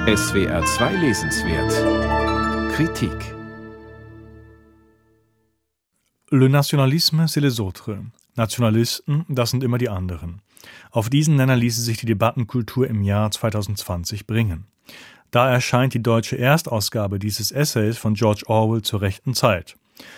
SWR 2 lesenswert Kritik. Le nationalisme, c'est les autres. Nationalisten, das sind immer die anderen. Auf diesen Nenner ließe sich die Debattenkultur im Jahr 2020 bringen. Da erscheint die deutsche Erstausgabe dieses Essays von George Orwell zur rechten Zeit.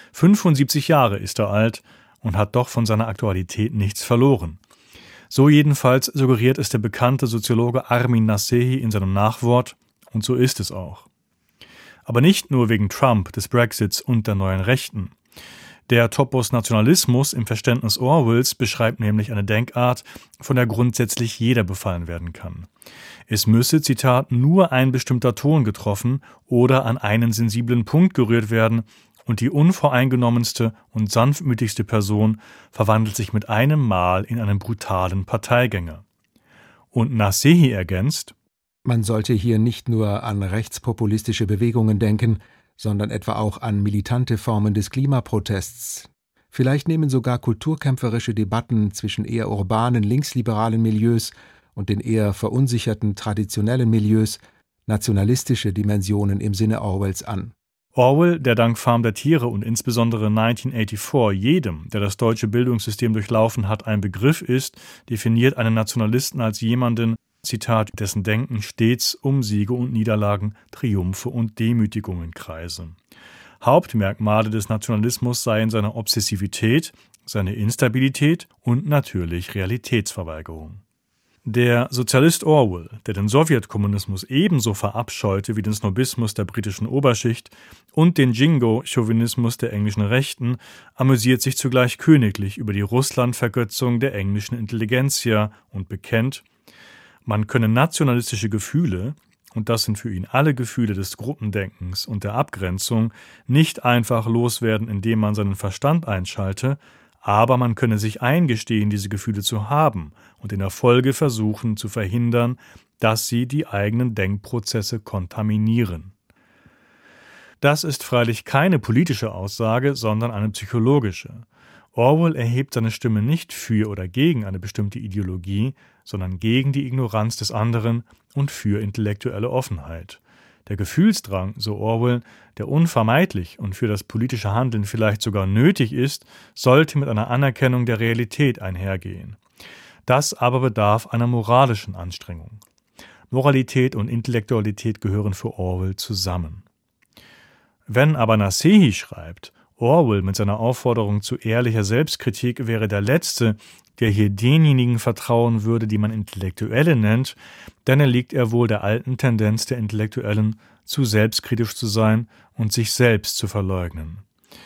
75 Jahre ist er alt und hat doch von seiner Aktualität nichts verloren. So jedenfalls suggeriert es der bekannte Soziologe Armin Nasehi in seinem Nachwort, und so ist es auch. Aber nicht nur wegen Trump, des Brexits und der neuen Rechten. Der Topos Nationalismus im Verständnis Orwells beschreibt nämlich eine Denkart, von der grundsätzlich jeder befallen werden kann. Es müsse, Zitat, nur ein bestimmter Ton getroffen oder an einen sensiblen Punkt gerührt werden, und die unvoreingenommenste und sanftmütigste Person verwandelt sich mit einem Mal in einen brutalen Parteigänger. Und Nasehi ergänzt: Man sollte hier nicht nur an rechtspopulistische Bewegungen denken, sondern etwa auch an militante Formen des Klimaprotests. Vielleicht nehmen sogar kulturkämpferische Debatten zwischen eher urbanen linksliberalen Milieus und den eher verunsicherten traditionellen Milieus nationalistische Dimensionen im Sinne Orwells an. Orwell, der dank Farm der Tiere und insbesondere 1984 jedem, der das deutsche Bildungssystem durchlaufen hat, ein Begriff ist, definiert einen Nationalisten als jemanden, Zitat, dessen Denken stets um Siege und Niederlagen, Triumphe und Demütigungen kreise. Hauptmerkmale des Nationalismus seien seine Obsessivität, seine Instabilität und natürlich Realitätsverweigerung. Der Sozialist Orwell, der den Sowjetkommunismus ebenso verabscheute wie den Snobismus der britischen Oberschicht und den Jingo-Chauvinismus der englischen Rechten, amüsiert sich zugleich königlich über die Russlandvergötzung der englischen Intelligentsia und bekennt, man könne nationalistische Gefühle, und das sind für ihn alle Gefühle des Gruppendenkens und der Abgrenzung, nicht einfach loswerden, indem man seinen Verstand einschalte, aber man könne sich eingestehen, diese Gefühle zu haben und in der Folge versuchen zu verhindern, dass sie die eigenen Denkprozesse kontaminieren. Das ist freilich keine politische Aussage, sondern eine psychologische. Orwell erhebt seine Stimme nicht für oder gegen eine bestimmte Ideologie, sondern gegen die Ignoranz des anderen und für intellektuelle Offenheit. Der Gefühlsdrang, so Orwell, der unvermeidlich und für das politische Handeln vielleicht sogar nötig ist, sollte mit einer Anerkennung der Realität einhergehen. Das aber bedarf einer moralischen Anstrengung. Moralität und Intellektualität gehören für Orwell zusammen. Wenn aber Nasehi schreibt, Orwell mit seiner Aufforderung zu ehrlicher Selbstkritik wäre der Letzte, der hier denjenigen vertrauen würde, die man Intellektuelle nennt, dann erliegt er wohl der alten Tendenz der Intellektuellen, zu selbstkritisch zu sein und sich selbst zu verleugnen.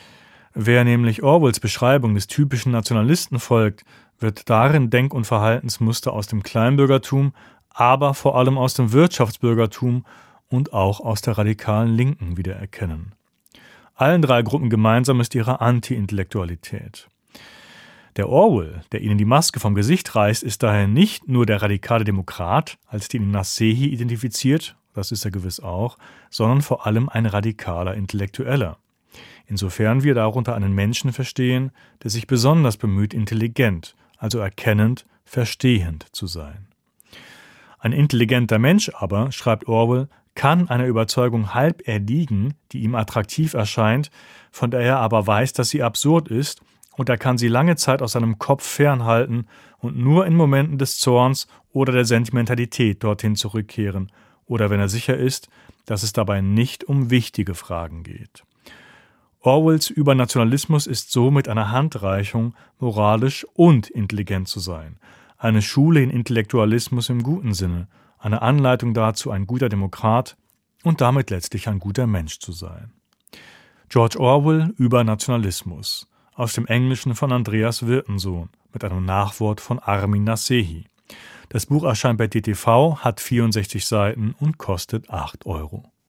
Wer nämlich Orwells Beschreibung des typischen Nationalisten folgt, wird darin Denk- und Verhaltensmuster aus dem Kleinbürgertum, aber vor allem aus dem Wirtschaftsbürgertum und auch aus der radikalen Linken wiedererkennen. Allen drei Gruppen gemeinsam ist ihre Anti-Intellektualität. Der Orwell, der ihnen die Maske vom Gesicht reißt, ist daher nicht nur der radikale Demokrat, als den ihn Nasehi identifiziert, das ist er gewiss auch, sondern vor allem ein radikaler Intellektueller. Insofern wir darunter einen Menschen verstehen, der sich besonders bemüht, intelligent, also erkennend, verstehend zu sein. Ein intelligenter Mensch aber, schreibt Orwell, kann einer Überzeugung halb erliegen, die ihm attraktiv erscheint, von der er aber weiß, dass sie absurd ist, und er kann sie lange Zeit aus seinem Kopf fernhalten und nur in Momenten des Zorns oder der Sentimentalität dorthin zurückkehren, oder wenn er sicher ist, dass es dabei nicht um wichtige Fragen geht. Orwells Übernationalismus ist somit eine Handreichung, moralisch und intelligent zu sein, eine Schule in Intellektualismus im guten Sinne, eine Anleitung dazu, ein guter Demokrat und damit letztlich ein guter Mensch zu sein. George Orwell über Nationalismus, aus dem Englischen von Andreas Wirtensohn, mit einem Nachwort von Armin Nasehi. Das Buch erscheint bei DTV, hat 64 Seiten und kostet 8 €.